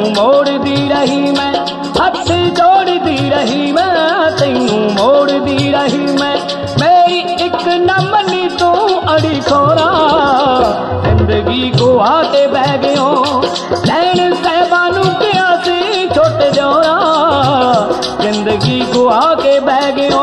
मोड़दी रही मैं, हथ जोड़दी रही मैं, तैनू मोड़दी रही मैं, मेरी एक न मनी तू अड़ी खोरा, जिंदगी को आके बह गयो, लैन साहबानू किया सी छोटे जोरा, जिंदगी को आके बह गयो।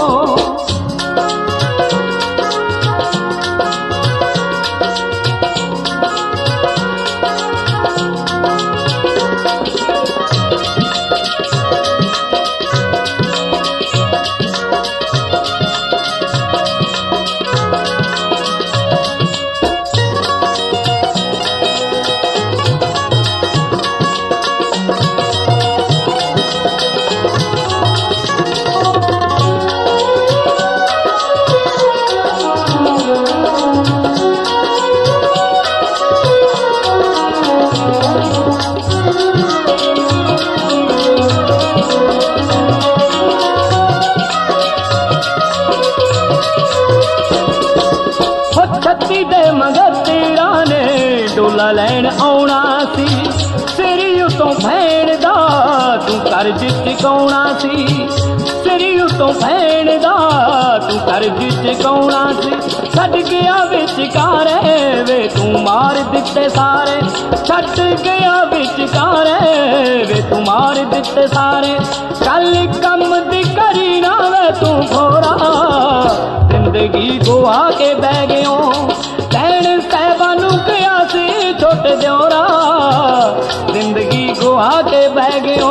डोला लैन आउणा सी, सिर उतों भैण दा तू कर्ज चुकाउणा सी, सिर उतों भैण दा तू कर्ज चुकाउणा सी, छड्ड गया विचकारे वे तू मार दिते सारे, छड्ड गया विचकारे वे तू मार दिते सारे, कल कम दी करी ना वे तू घोरा, जिंदगी को आके बह गयो, लैन साहबानू किया सी छोटे जोरा, जिंदगी को आके बह गयो।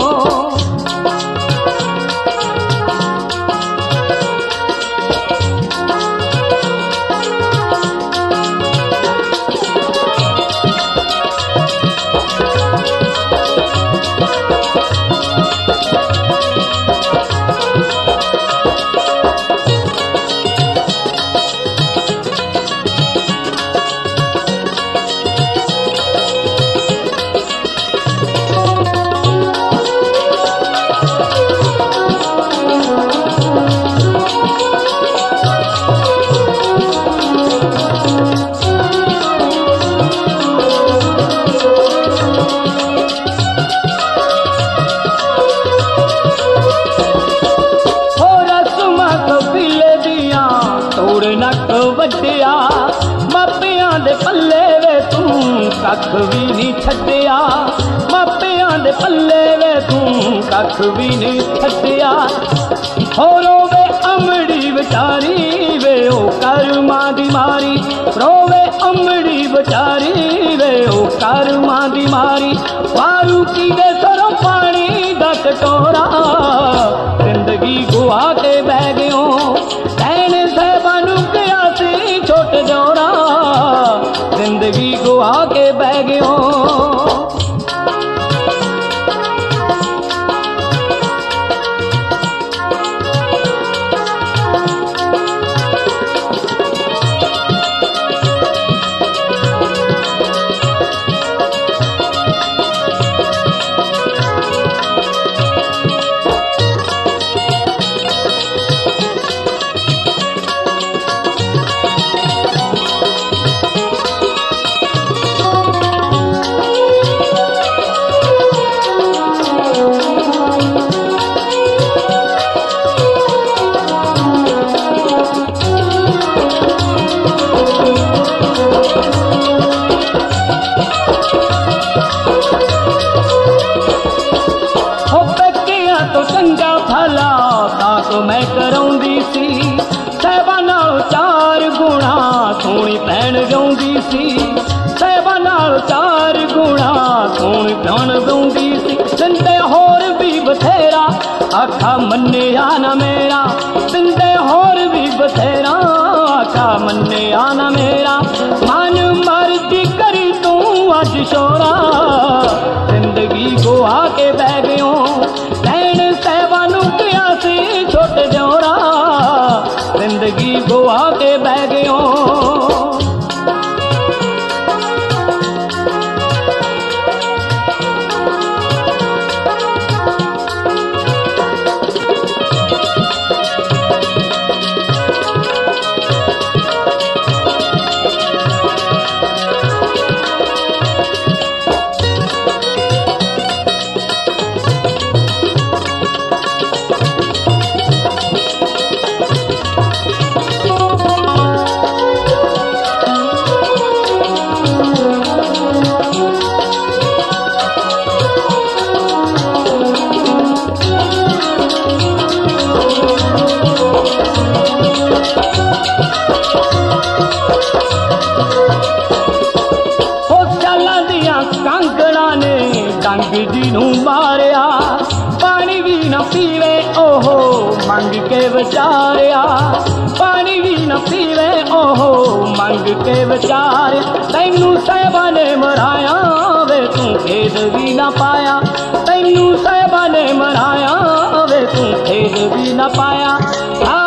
वड्डिया मापियां दे पल्ले वे तू कख भी नहीं छड्डिया, मापियां दे पल्ले वे तू कख भी नहीं छड्डिया, हो रोवे अमड़ी बेचारी वे ओ कर्मा दी मारी, रोवे अमड़ी बेचारी वे ओ कर्मा दी मारी, वारू की दे सरों पानी दा कटोरा, जिंदगी को आके बह गयो, लैन साहबानू किया सी छोटे जोरा, जिंदगी को आके बह गयो। तो मैं कराउंदी सी, साहबा नाल 4 गुणा सोहनी भैण गाउंदी सी, साहबा नाल 4 गुणा सोहनी भैण गाउंदी सी, दिंदे होर भी बथेरा आखा मन्निया ना मेरा, दिंदे होर भी बथेरा आखा मन्निया ना मेरा, मन मर्जी करी तू अज शोरा, जिंदगी को आके बह गयो, लैन साहबानू किया सी छोटे जोरा, जिंदगी को आके बह गयो। ਕੁੜੀ ਨੂੰ ਮਾਰਿਆ। ਪਾਣੀ ਵੀ ਨਾ ਪੀਵੇ ਉਹ ਮੰਗ ਕੇ ਵਿਚਾਰਿਆ, ਪਾਣੀ ਵੀ ਨਾ ਪੀਵੇ ਉਹ ਮੰਗ ਕੇ ਵਿਚਾਰਿਆ। ਤੈਨੂੰ ਸਾਹਿਬਾਂ ਨੇ ਮਰਾਇਆ ਵੇ ਤੂੰ ਖੇਦ ਵੀ ਨਾ ਪਾਇਆ, ਤੈਨੂੰ ਸਾਹਿਬਾਂ ਨੇ ਮਰਾਇਆ ਵੇ ਤੂੰ ਖੇਦ ਵੀ ਨਾ ਪਾਇਆ।